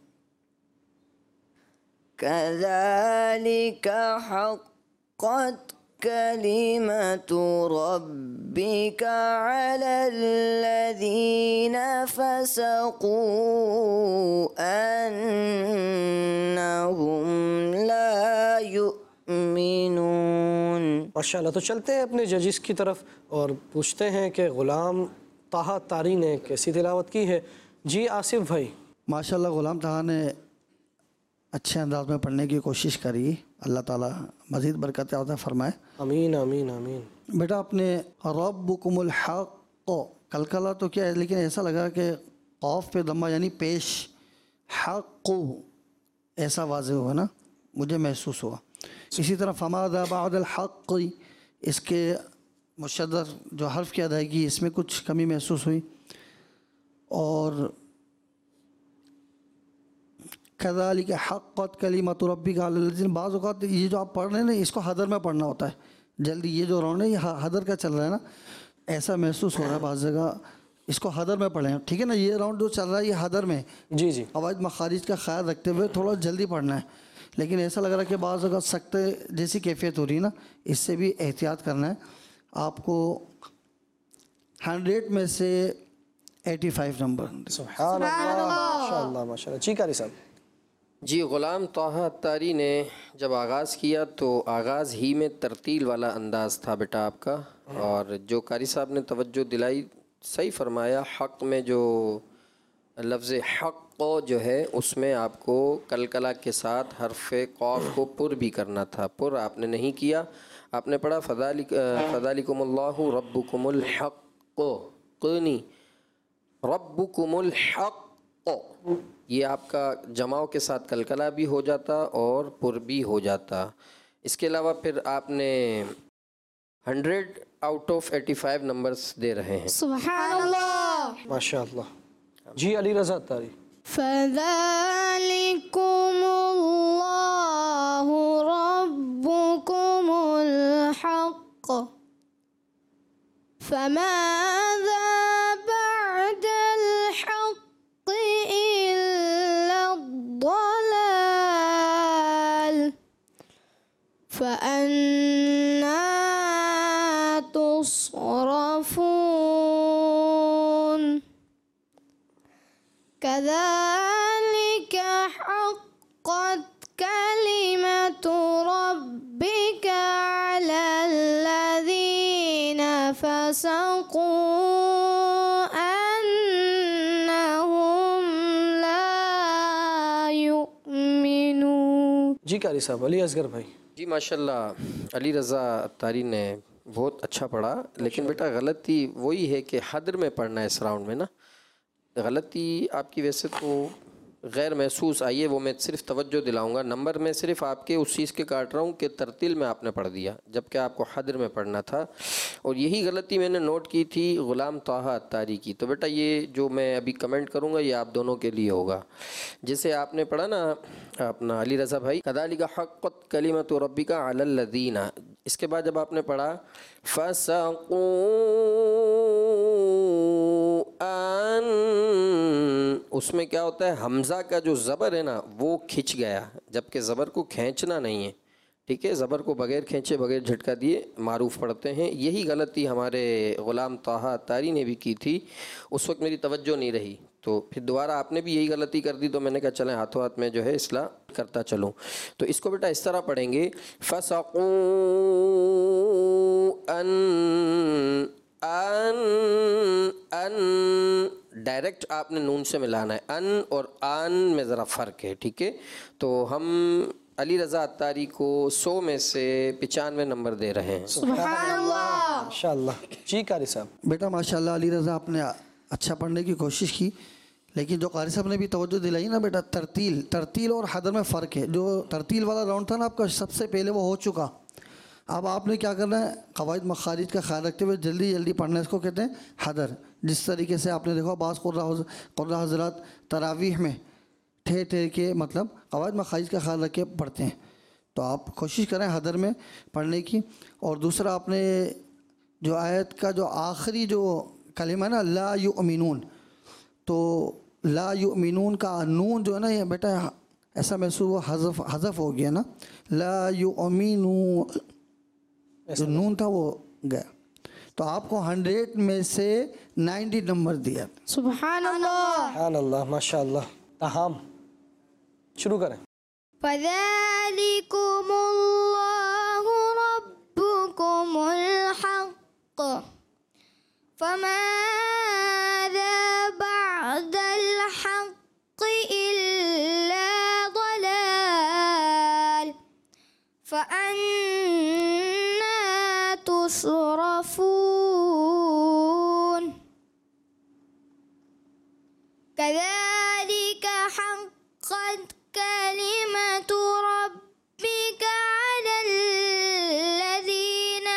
كَذَلِكَ حَقَّتْ كَلِمَةُ رَبِّكَ عَلَى الَّذِينَ فَسَقُوا أَنَّهُمْ لَا يُؤْمِنُونَ. ماشاءاللہ. تو چلتے ہیں اپنے ججز کی طرف اور پوچھتے ہیں کہ غلام طہ الطاری نے کیسی تلاوت کی ہے. جی آصف بھائی. ماشاءاللہ غلام طہ نے اچھے انداز میں پڑھنے کی کوشش کری, اللہ تعالیٰ مزید برکت عطا فرمائے. امین آمین آمین. بیٹا آپ نے ربکم الحق, قلقلہ تو کیا ہے لیکن ایسا لگا کہ قاف پہ ضمہ یعنی پیش حق ایسا واضح ہوا نا, مجھے محسوس ہوا. اسی طرح فماذا بعد الحق, اس کے مشدد جو حرف کی ادائیگی اس میں کچھ کمی محسوس ہوئی. اور کذالک حقت کلمۃ ربک علی الذین, بعض اوقات یہ جو آپ پڑھ رہے ہیں نا اس کو حدر میں پڑھنا ہوتا ہے جلدی. یہ جو راؤنڈ ہے یہ حدر کا چل رہا ہے نا, ایسا محسوس ہو رہا ہے بعض جگہ اس کو حدر میں پڑھیں, ٹھیک ہے نا. یہ راؤنڈ جو چل رہا ہے یہ حدر میں, جی جی قواعد مخارج کا خیال رکھتے ہوئے تھوڑا جلدی پڑھنا ہے. لیکن ایسا لگ رہا ہے کہ بعض اگر سکتے جیسی کیفیت ہو رہی ہے نا, اس سے بھی احتیاط کرنا ہے آپ کو. ہنڈریڈ میں سے ایٹی فائیو نمبر. سبحان اللہ, ماشاء اللہ ماشاء اللہ. جی قاری صاحب. جی غلام طه اتاری نے جب آغاز کیا تو آغاز ہی میں ترتیل والا انداز تھا بیٹا آپ کا, اور جو قاری صاحب نے توجہ دلائی صحیح فرمایا. حق میں جو لفظ حق جو ہے اس میں آپ کو کلکلا کے ساتھ حرف قاف کو پر بھی کرنا تھا, پر آپ نے نہیں کیا. آپ نے پڑھا فذالک فذالکم اللہ ربکم الحق, قنی ربکم الحق, یہ آپ کا جماؤں کے ساتھ کلکلا بھی ہو جاتا اور پر بھی ہو جاتا. اس کے علاوہ پھر آپ نے hundred out of eighty five numbers دے رہے ہیں. سبحان اللہ. ماشاء اللہ. جی علی رضا اتاری. فذلكم الله ربكم الحق فماذا بعد الحق إلا الضلال فأنا تصرفون كذلك حقت كلمة ربك على الذين فسقوا أنهم لا يؤمنون. جی قاری صاحب. علی اصغر بھائی. جی ماشاءاللہ علی رضا اتاری نے بہت اچھا پڑھا, لیکن بیٹا غلطی وہی ہے کہ حدر میں پڑھنا ہے اس راؤنڈ میں نا. غلطی آپ کی ویسے تو غیر محسوس آئی ہے, وہ میں صرف توجہ دلاؤں گا. نمبر میں صرف آپ کے اس چیز کے کاٹ رہا ہوں کہ ترتیل میں آپ نے پڑھ دیا جبکہ آپ کو حدر میں پڑھنا تھا, اور یہی غلطی میں نے نوٹ کی تھی غلام طه اتاری کی. تو بیٹا یہ جو میں ابھی کمنٹ کروں گا یہ آپ دونوں کے لیے ہوگا. جیسے آپ نے پڑھا نا اپنا علی رضا بھائی, کذالک حقت کلمۃ ربک علی الذین, اس کے بعد جب آپ نے پڑھا فسقوا ان, اس میں کیا ہوتا ہے حمزہ کا جو زبر ہے نا وہ کھنچ گیا, جبکہ زبر کو کھینچنا نہیں ہے, ٹھیک ہے. زبر کو بغیر کھینچے بغیر جھٹکا دیے معروف پڑھتے ہیں. یہی غلطی ہمارے غلام طه اتاری نے بھی کی تھی, اس وقت میری توجہ نہیں رہی, تو پھر دوبارہ آپ نے بھی یہی غلطی کر دی, تو میں نے کہا چلیں ہاتھوں ہاتھ میں جو ہے اصلاح کرتا چلوں. تو اس کو بیٹا اس طرح پڑھیں گے فسقوا ان ان ان, ڈائریکٹ آپ نے نون سے ملانا ہے. ان اور آن میں ذرا فرق ہے, ٹھیک ہے. تو ہم علی رضا اتاری کو سو میں سے پچانوے نمبر دے رہے ہیں. سبحان اللہ. ماشاء اللہ. جی قاری صاحب. بیٹا ماشاءاللہ علی رضا آپ نے اچھا پڑھنے کی کوشش کی, لیکن جو قاری صاحب نے بھی توجہ دلائی نا بیٹا, ترتیل ترتیل اور حدر میں فرق ہے. جو ترتیل والا راؤنڈ تھا نا آپ کا سب سے پہلے وہ ہو چکا. اب آپ نے کیا کرنا ہے, قواعد مخارج کا خیال رکھتے ہوئے جلدی جلدی پڑھنا ہے. اس کو کہتے ہیں حدر. جس طریقے سے آپ نے دیکھا بعض قرآ حضرات تراویح میں ٹھہر ٹھہر کے مطلب قواعد مخارج کا خیال رکھ کے پڑھتے ہیں, تو آپ کوشش کریں حدر میں پڑھنے کی. اور دوسرا آپ نے جو آیت کا جو آخری جو کلمہ ہے نا لا یؤمنون, تو لا یؤمنون کا نون جو ہے نا یہ بیٹا ایسا محسوس ہوا حذف حذف ہو گیا نا. لا یؤمنون جو نون تھا وہ گیا, تو آپ کو ہنڈریڈ میں سے نائنٹی نمبر دیا. سبحان اللہ. سبحان اللہ. ماشاء اللہ. تاہم شروع کریں. فذلكم الله ربكم الحق فماذا بعد الحق إلا ضلال فأنا تصرفون كذلك حق كلمة ربك على الذين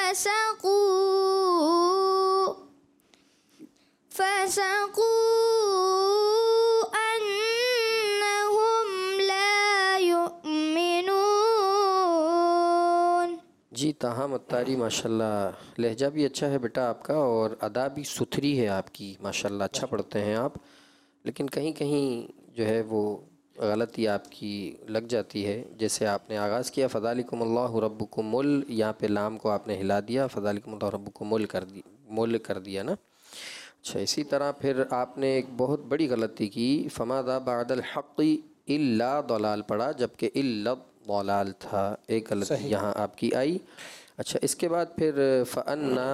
فسقوا فسقوا أنهم لا يؤمنون. جی تاہم اتاری ماشاءاللہ لہجہ بھی اچھا ہے بیٹا آپ کا اور ادا بھی ستھری ہے آپ کی ماشاءاللہ، اچھا پڑھتے ہیں آپ، لیکن کہیں کہیں جو ہے وہ غلطی آپ کی لگ جاتی ہے. جیسے آپ نے آغاز کیا فذالکم اللہ ربکم مل، یہاں پہ لام کو آپ نے ہلا دیا، فذالکم اللہ ربکم مل کر دی مل کر دیا نا. اچھا اسی طرح پھر آپ نے ایک بہت بڑی غلطی کی، فماذا بعد الحق الا ضلال پڑھا جبکہ الا ضلال تھا، ایک غلطی یہاں آپ کی آئی. اچھا اس کے بعد پھر فانا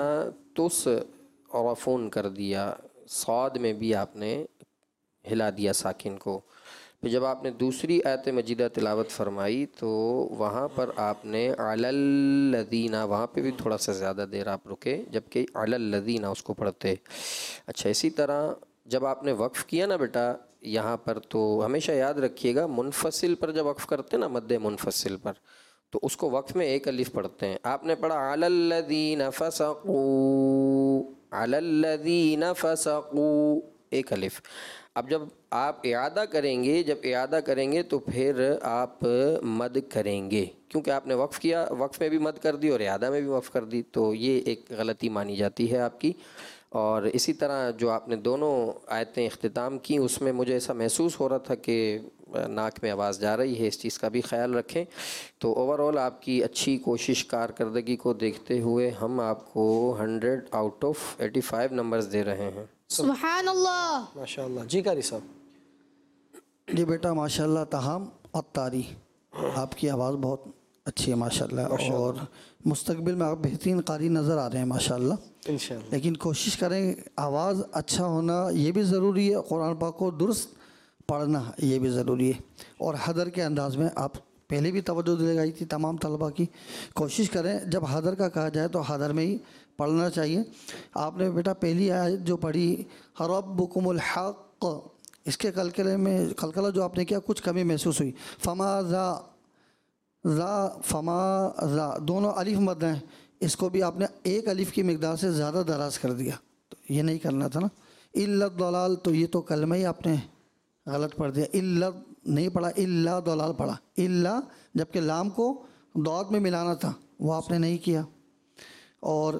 تصرفون کر دیا، صاد میں بھی آپ نے ہلا دیا ساکن کو. پھر جب آپ نے دوسری آیت مجیدہ تلاوت فرمائی تو وہاں پر آپ نے علی الذین، وہاں پہ بھی تھوڑا سا زیادہ دیر آپ رکے جبکہ علی الذین اس کو پڑھتے. اچھا اسی طرح جب آپ نے وقف کیا نا بیٹا یہاں پر، تو ہمیشہ یاد رکھیے گا منفصل پر جب وقف کرتے نا مد منفصل پر، تو اس کو وقف میں ایک الف پڑھتے ہیں. آپ نے پڑھا علی الذین فسقوا، علی الذین فسقوا ایک الف. اب جب آپ اعادہ کریں گے جب اعادہ کریں گے تو پھر آپ مد کریں گے، کیونکہ آپ نے وقف کیا، وقف میں بھی مد کر دی اور اعادہ میں بھی وقف کر دی، تو یہ ایک غلطی مانی جاتی ہے آپ کی. اور اسی طرح جو آپ نے دونوں آیتیں اختتام کی اس میں مجھے ایسا محسوس ہو رہا تھا کہ ناک میں آواز جا رہی ہے، اس چیز کا بھی خیال رکھیں. تو اوور آل آپ کی اچھی کوشش کارکردگی کو دیکھتے ہوئے ہم آپ کو hundred out of eighty five numbers دے رہے ہیں. سبحان اللہ. ماشاء اللہ. جی قاری صاحب. جی بیٹا ماشاءاللہ تاہم اتاری آپ کی آواز بہت اچھی ہے ماشاءاللہ، اور مستقبل میں آپ بہترین قاری نظر آ رہے ہیں ماشاءاللہ انشاءاللہ. لیکن کوشش کریں آواز اچھا ہونا یہ بھی ضروری ہے، قرآن پاک کو درست پڑھنا یہ بھی ضروری ہے، اور حدر کے انداز میں آپ پہلے بھی توجہ دلائی تھی تمام طلبہ کی. کوشش کریں جب حدر کا کہا جائے تو حدر میں ہی پڑھنا چاہیے. آپ نے بیٹا پہلی آیت جو پڑھی ربکم الحق، اس کے قلقلے میں قلقلہ جو آپ نے کیا کچھ کمی محسوس ہوئی. فما ذا ذا فما ذا دونوں الف مد ہیں، اس کو بھی آپ نے ایک الف کی مقدار سے زیادہ دراز کر دیا، تو یہ نہیں کرنا تھا نا. الا الضلال تو یہ تو کلمہ ہی آپ نے غلط پڑھ دیا، الا نہیں پڑھا، الا ضلال پڑھا، الا جبکہ لام کو ضاد میں ملانا تھا وہ آپ نے نہیں کیا. اور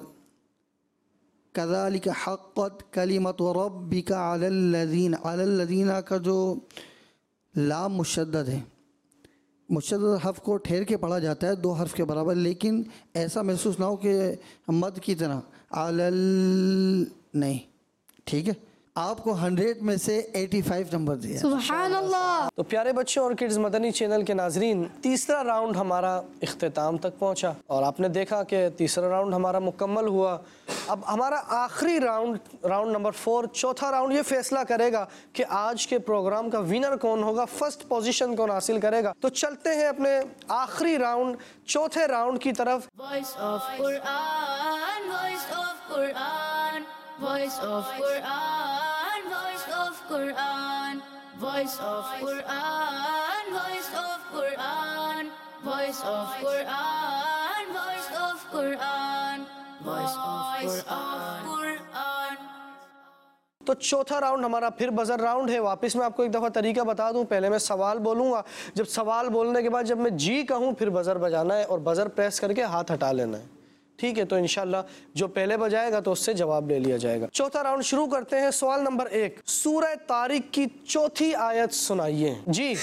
کذالک حقت کلمۃ ربک علی الذین، علی الذین کا جو لام مشدد ہے، مشدد حرف کو ٹھہر کے پڑھا جاتا ہے دو حرف کے برابر، لیکن ایسا محسوس نہ ہو کہ مد کی طرح علی ال نہیں. ٹھیک ہے، آپ کو ہنڈریڈ میں سے ایٹی فائیو نمبر دیا. سبحان اللہ. تو پیارے بچوں اور کڈز مدنی چینل کے ناظرین، تیسرا راؤنڈ ہمارا اختتام تک پہنچا اور آپ نے دیکھا کہ تیسرا راؤنڈ ہمارا مکمل ہوا. اب ہمارا آخری راؤنڈ، راؤنڈ نمبر فور، چوتھا راؤنڈ، یہ فیصلہ کرے گا کہ آج کے پروگرام کا ونر کون ہوگا، فرسٹ پوزیشن کون حاصل کرے گا. تو چلتے ہیں اپنے آخری راؤنڈ، چوتھے راؤنڈ کی طرف. Voice of Quran, voice of Quran, voice of Quran, voice of Quran, voice of Quran, voice of Quran, voice of Quran, voice of Quran, voice of Quran. تو چوتھا راؤنڈ ہمارا پھر بزر راؤنڈ ہے. واپس میں آپ کو ایک دفعہ طریقہ بتا دوں، پہلے میں سوال بولوں گا، جب سوال بولنے کے بعد جب میں جی کہوں پھر بزر بجانا ہے اور بزر پریس کر کے ہاتھ ہٹا لینا ہے. ٹھیک ہے، تو انشاءاللہ جو پہلے بجائے گا تو اس سے جواب لے لیا جائے گا. چوتھا راؤنڈ شروع کرتے ہیں. سوال نمبر ایک، سورہ طارق کی چوتھی آیت سنائیے. جی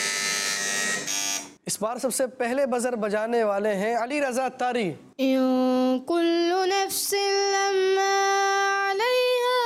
اس بار سب سے پہلے بزر بجانے والے ہیں علی رضا طاری. إن كل نفس لما عليها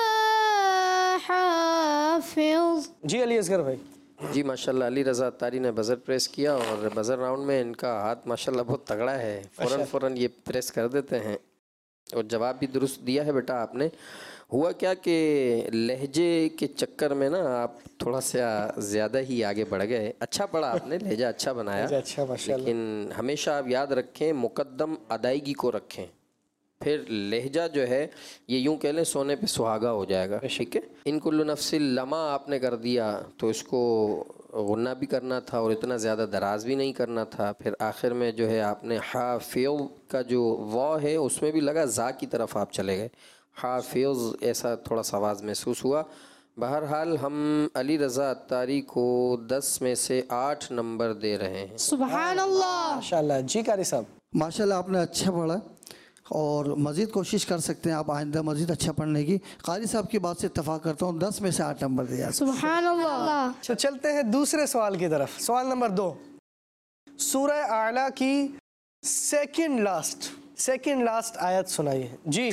حافظ. جی علی اصغر بھائی. جی ماشاءاللہ علی رضا طاری نے بزر پریس کیا اور بزر راؤنڈ میں ان کا ہاتھ ماشاءاللہ بہت تگڑا ہے، فوراً فوراً یہ پریس کر دیتے ہیں اور جواب بھی درست دیا ہے. بیٹا آپ نے ہوا کیا کہ لہجے کے چکر میں نا آپ تھوڑا سا زیادہ ہی آگے بڑھ گئے. اچھا پڑھا آپ نے، لہجہ اچھا بنایا، اچھا ماشاءاللہ. لیکن ہمیشہ آپ یاد رکھیں مقدم ادائیگی کو رکھیں. پھر لہجہ جو ہے یہ یوں کہہ لیں سونے پہ سہاگا ہو جائے گا. ٹھیک ہے. ان کل نفس لما آپ نے کر دیا تو اس کو غنہ بھی کرنا تھا اور اتنا زیادہ دراز بھی نہیں کرنا تھا. پھر آخر میں جو ہے آپ نے حافظ کا جو وا ہے اس میں بھی لگا زا کی طرف آپ چلے گئے. حافظ ایسا تھوڑا سا آواز محسوس ہوا. بہرحال ہم علی رضا اتاری کو دس میں سے آٹھ نمبر دے رہے ہیں. سبحان اللہ. ماشاءاللہ. جی قاری صاحب. ماشاءاللہ آپ نے اچھا پڑھا اور مزید کوشش کر سکتے ہیں آپ آئندہ مزید اچھا پڑھنے کی. قاری صاحب کی بات سے اتفاق کرتا ہوں, دس میں سے آٹھ نمبر دیا. سبحان اللہ. تو چلتے ہیں دوسرے سوال کی طرف. سوال نمبر دو, سورہ اعلیٰ کی سیکنڈ لاسٹ سیکنڈ لاسٹ آیت سنائیے. جی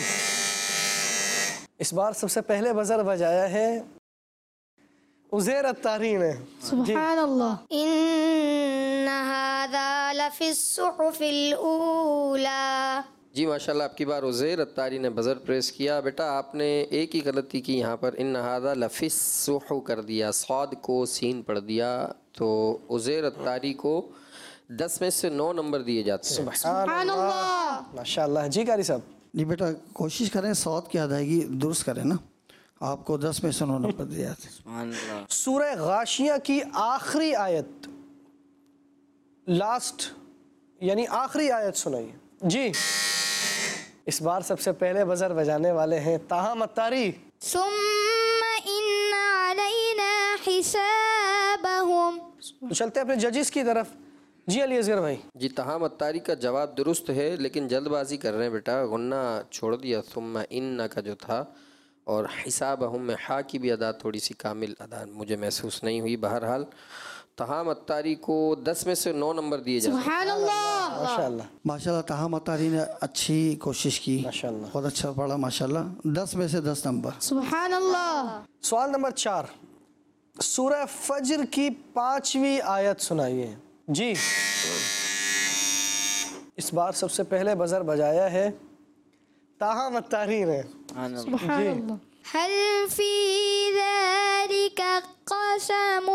اس بار سب سے پہلے بزر بجایا ہے عزیر اتاری نے. سبحان اللہ. إن هذا لفي الصحف الأولى. جی ماشاءاللہ آپ کی بار عزیر اتاری نے بزر پریس کیا. بیٹا آپ نے ایک ہی غلطی کی یہاں پر, ان هذا لفی الصحف کر دیا, صاد کو سین پڑھ دیا. تو عزیر اتاری کو دس میں سے نو نمبر دیے جاتے ہیں. سبحان اللہ. ماشاءاللہ. جی قاری صاحب. جی بیٹا کوشش کریں سعود کی ادائیگی درست کریں نا, آپ کو دس میں سے نو نمبر دیا جاتے ہیں. سبحان اللہ. سورہ غاشیہ کی آخری آیت, لاسٹ یعنی آخری آیت سنائیے. جی اس بار سب سے پہلے بزر بجانے والے ہیں تاہم اتاری. ثم إن علينا حسابهم. تو چلتے ہیں اپنے ججز کی طرف. جی علی اصغر بھائی. جی تہام اتاری کا جواب درست ہے لیکن جلد بازی کر رہے ہیں بیٹا, غنہ چھوڑ دیا ثم ان کا جو تھا, اور حسابہم میں ہا کی بھی ادا تھوڑی سی کامل ادا مجھے محسوس نہیں ہوئی. بہرحال تہام اتاری کو دس میں سے نو نمبر دیے جاتے ہیں. سبحان اللہ. ماشاءاللہ. ماشاءاللہ تاہم اتاری نے اچھی کوشش کی, ماشاءاللہ. بہت اچھا پڑھا ماشاءاللہ. دس میں سے دس نمبر. سبحان اللہ. سوال نمبر چار, سورہ فجر کی پانچویں آیت سنائیے. جی اس بار سب سے پہلے بزر بجایا ہے تاہم اتاری نے. سبحان اللہ. هل في ذلك قسم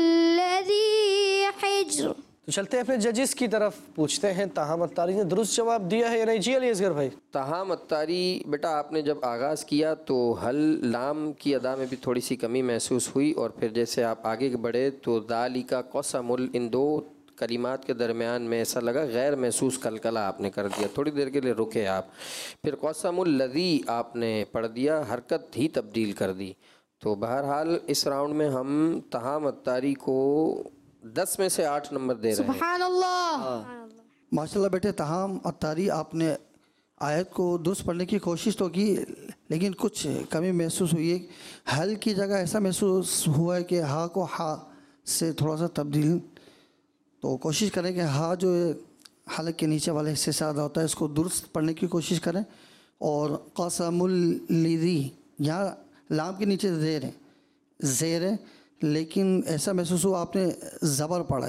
الذي حجر. تو چلتے ہیں اپنے ججز کی طرف, پوچھتے ہیں تاہم اتاری نے درست جواب دیا ہے یا نہیں. جی علی اصغر بھائی. تہام اتاری بیٹا آپ نے جب آغاز کیا تو حل لام کی ادا میں بھی تھوڑی سی کمی محسوس ہوئی, اور پھر جیسے آپ آگے بڑھے تو ذالک قسم ال, ان دو کلمات کے درمیان میں ایسا لگا غیر محسوس کلکلہ آپ نے کر دیا, تھوڑی دیر کے لیے رکے آپ. پھر قسم الذی آپ نے پڑھ دیا, حرکت ہی تبدیل کر دی. تو بہرحال اس راؤنڈ میں ہم تہام اتاری کو دس میں سے آٹھ نمبر دے رہے ہیں. سبحان اللہ. ماشاءاللہ بیٹے تاہم اتاری آپ نے آیت کو درست پڑھنے کی کوشش تو کی لیکن کچھ کمی محسوس ہوئی ہے. حل کی جگہ ایسا محسوس ہوا ہے کہ ہا کو ہا سے تھوڑا سا تبدیل, تو کوشش کریں کہ ہا جو حلق کے نیچے والے حصے سے ادا ہوتا ہے اس کو درست پڑھنے کی کوشش کریں. اور قسم الذی یہاں لام کے نیچے زیر ہے, زیر ہے لیکن ایسا محسوس ہوا آپ نے زبر پڑھا ہے.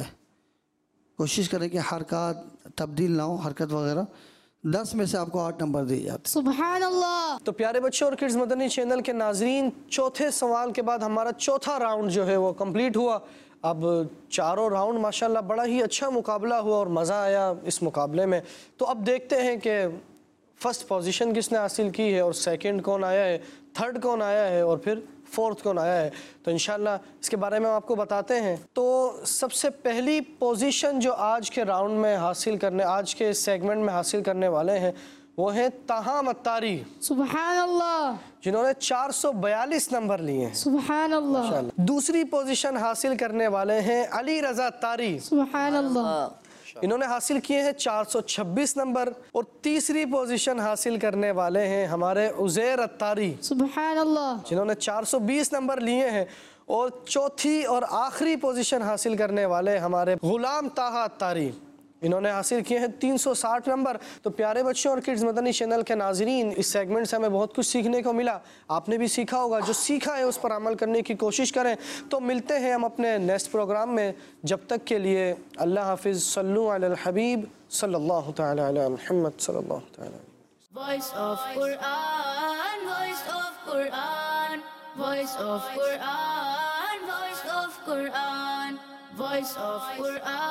کوشش کریں کہ حرکات تبدیل نہ ہو, حرکت وغیرہ. دس میں سے آپ کو آٹھ نمبر دیے جاتے. سبحان اللہ. تو پیارے بچوں اور کڈز مدنی چینل کے ناظرین, چوتھے سوال کے بعد ہمارا چوتھا راؤنڈ جو ہے وہ کمپلیٹ ہوا. اب چاروں راؤنڈ ماشاءاللہ بڑا ہی اچھا مقابلہ ہوا اور مزہ آیا اس مقابلے میں. تو اب دیکھتے ہیں کہ فرسٹ پوزیشن کس نے حاصل کی ہے, اور سیکنڈ کون آیا ہے, تھرڈ کون آیا ہے, اور پھر فورتھ کون آیا ہے. تو انشاءاللہ اس کے بارے میں ہم آپ کو بتاتے ہیں. تو سب سے پہلی پوزیشن جو آج کے راؤنڈ میں حاصل کرنے آج کے سیگمنٹ میں حاصل کرنے والے ہیں وہ ہیں تاہم اتاری, سبحان اللہ. جنہوں نے چار سو بیالیس نمبر لیے ہیں. سبحان اللہ. دوسری پوزیشن حاصل کرنے والے ہیں علی رضا اتاری, سبحان اللہ. انہوں نے حاصل کیے ہیں چار سو چھبیس نمبر. اور تیسری پوزیشن حاصل کرنے والے ہیں ہمارے عزیر اتاری, سبحان اللہ. جنہوں نے چار سو بیس نمبر لیے ہیں. اور چوتھی اور آخری پوزیشن حاصل کرنے والے ہمارے غلام طاہا اتاری, انہوں نے حاصل کیے ہیں تین سو ساٹھ نمبر. تو پیارے بچوں اور کڈز مدنی چینل کے ناظرین, اس سیگمنٹ سے ہمیں بہت کچھ سیکھنے کو ملا. آپ نے بھی سیکھا ہوگا, جو سیکھا ہے اس پر عمل کرنے کی کوشش کریں. تو ملتے ہیں ہم اپنے نیکسٹ پروگرام میں, جب تک کے لیے اللہ حافظ. صلو علی الحبیب صلی اللہ تعالی علی محمد صلی اللہ تعالی. Voice of Quran, voice of Quran, voice of Quran, voice of Quran, voice of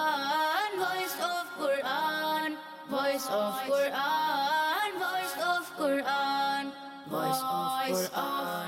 Quran, voice of Quran, voice of Quran, voice of voice of